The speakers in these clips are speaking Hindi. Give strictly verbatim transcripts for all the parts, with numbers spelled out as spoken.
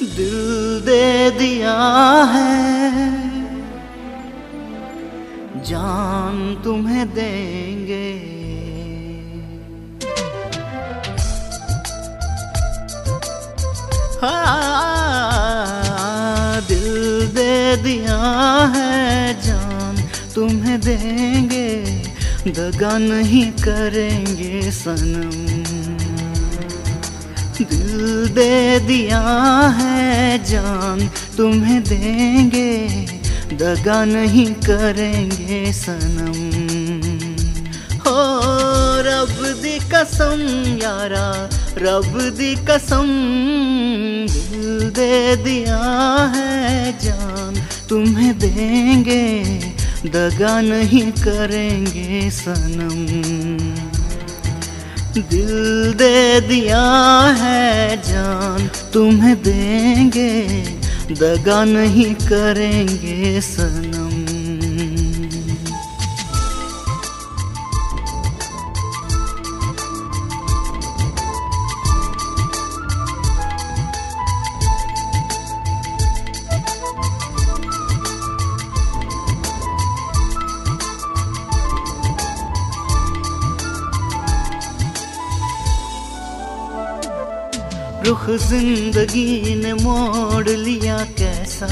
दिल दे दिया है, जान तुम्हें देंगे। हाँ, दिल दे दिया है, जान तुम्हें देंगे, दगा नहीं करेंगे सनम। दिल दे दिया है, जान तुम्हें देंगे, दगा नहीं करेंगे सनम। हो रब दी कसम यारा, रब दी कसम, दिल दे दिया है, जान तुम्हें देंगे, दगा नहीं करेंगे सनम। दिल दे दिया है, जान तुम्हें देंगे, दगा नहीं करेंगे सनम। रुख जिंदगी ने मोड़ लिया कैसा,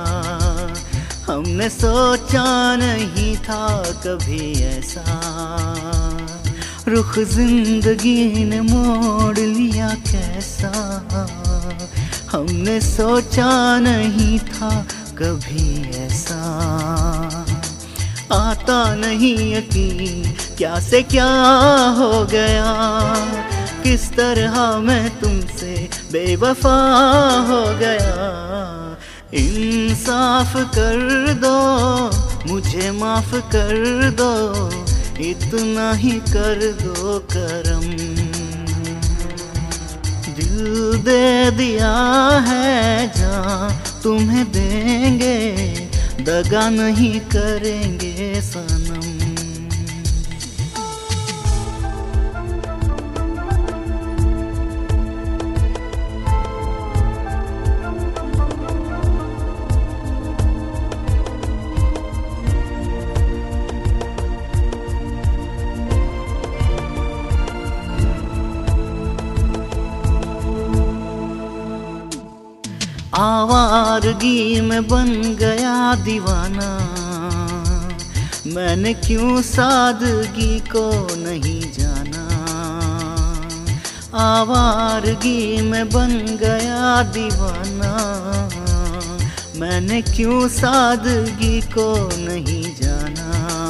हमने सोचा नहीं था कभी ऐसा। रुख जिंदगी ने मोड़ लिया कैसा, हमने सोचा नहीं था कभी ऐसा। आता नहीं यकीन क्या से क्या हो गया, किस तरह मैं तुमसे बेवफा हो गया। इंसाफ कर दो, मुझे माफ कर दो, इतना ही कर दो करम। दिल दे दिया है, जान तुम्हें देंगे, दगा नहीं करेंगे सनम। आवारगी में बन गया दीवाना, मैंने क्यों सादगी को नहीं जाना। आवारगी में बन गया दीवाना, मैंने क्यों सादगी को नहीं जाना।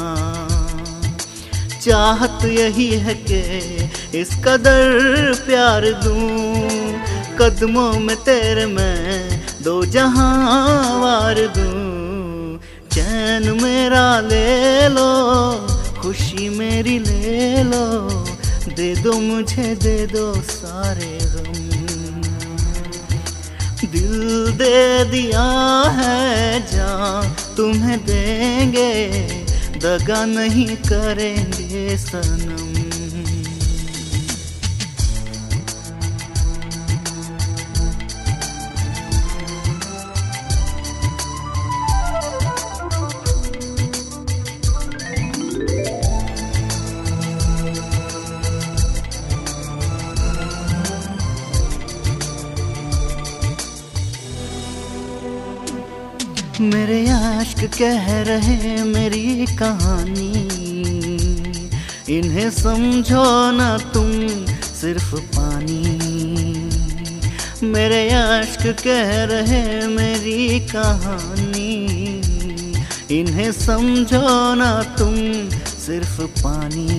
चाहत यही है कि इस कदर प्यार दूं, कदमों में तेरे मैं दो जहां वार दूं। चैन मेरा ले लो, खुशी मेरी ले लो, दे दो मुझे दे दो सारे गम। दिल दे दिया है, जान तुम्हें देंगे, दगा नहीं करेंगे सनम। मेरे आशिक कह रहे मेरी कहानी, इन्हें समझो ना तुम सिर्फ पानी। मेरे आशिक कह रहे मेरी कहानी, इन्हें समझो ना तुम सिर्फ पानी।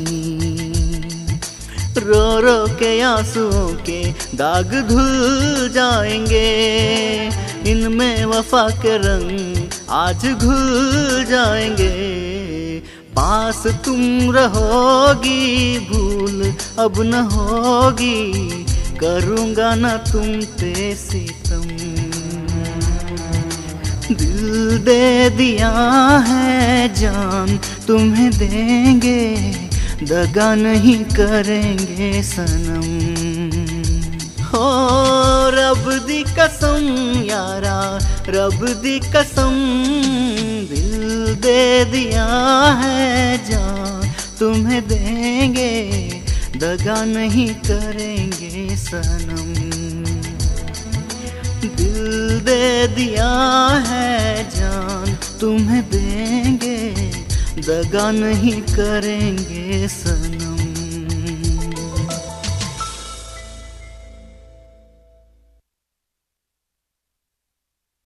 रो रो के आंसुओं के दाग धुल जाएंगे, इनमें वफा के रंग आज घुल जाएंगे। पास तुम रहोगी, भूल अब न होगी, करूँगा ना तुम पे सितम। दिल दे दिया है, जान तुम्हें देंगे, दगा नहीं करेंगे सनम। हो रब दी कसम यारा, रब दी कसम, दिल दे दिया है जान तुम्हें देंगे, दगा नहीं करेंगे सनम। दिल दे दिया है जान तुम्हें देंगे, दगा नहीं करेंगे सनम।